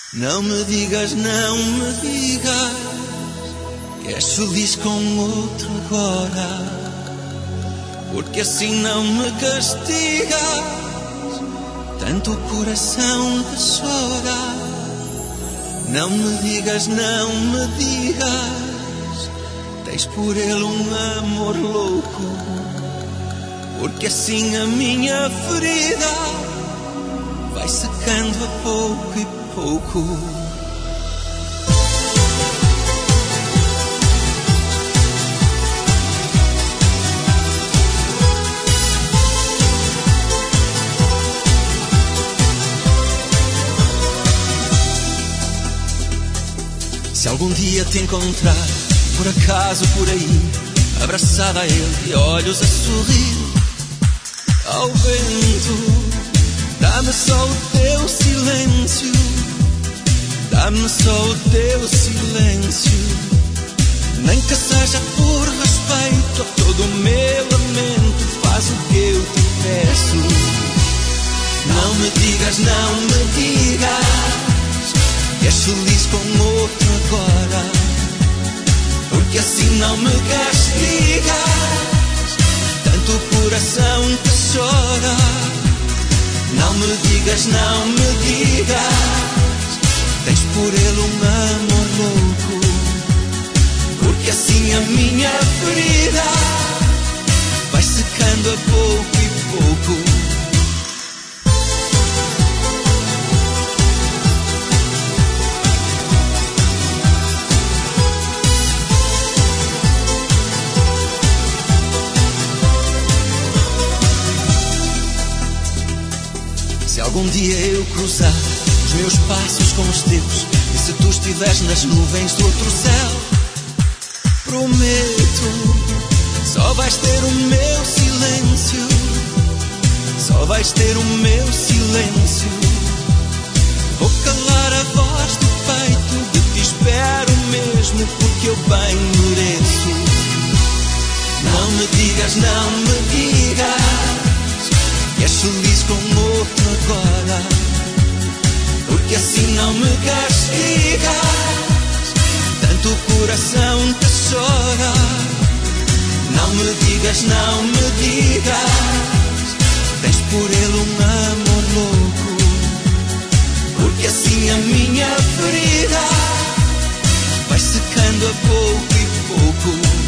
Não me digas, não me digas que és feliz com outro agora, porque assim não me castigas tanto o coração que chora. Não me digas, não me digas, tens por ele um amor louco, porque assim a minha ferida vai secando a pouco e pouco. Se algum dia te encontrar, por acaso por aí, abraçada a ele e olhos a sorrir ao vento, dá-me só o teu silêncio, dá-me só o teu silêncio. Nem que seja por respeito a todo o meu lamento, faz o que eu te peço. Não me digas, não me digas que és feliz com outro agora, porque assim não me castigas tanto o coração que chora. Não me digas, não me digas, tens por ele um amor louco, porque assim a minha ferida vai secando a pouco e pouco. Se algum dia eu cruzar os meus passos com os teus, e se tu estiveres nas nuvens do outro céu, prometo, só vais ter o meu silêncio, só vais ter o meu silêncio. Vou calar a voz do peito, de ti espero mesmo, porque eu bem mereço. Não me digas, não me digas que és feliz com outro agora, porque assim não me castigas tanto o coração que chora. Não me digas, não me digas, tens por ele um amor louco, porque assim a minha ferida vai secando a pouco e pouco.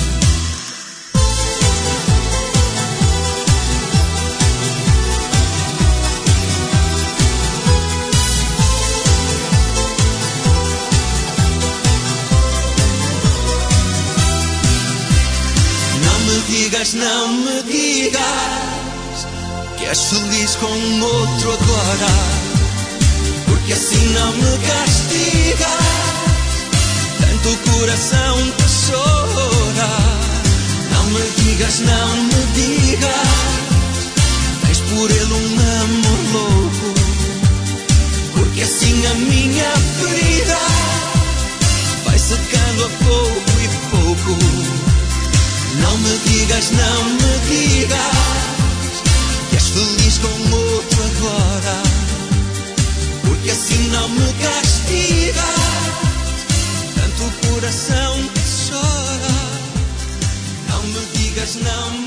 Não me digas que és feliz com outro agora, porque assim não me castigas tanto o coração que chora. Não me digas, não me digas, tens por ele um amor louco, porque assim a minha ferida vai secando a pouco e pouco. Não me digas, não me digas que és feliz com outro agora, porque assim não me castigas tanto o coração que chora. Não me digas, não me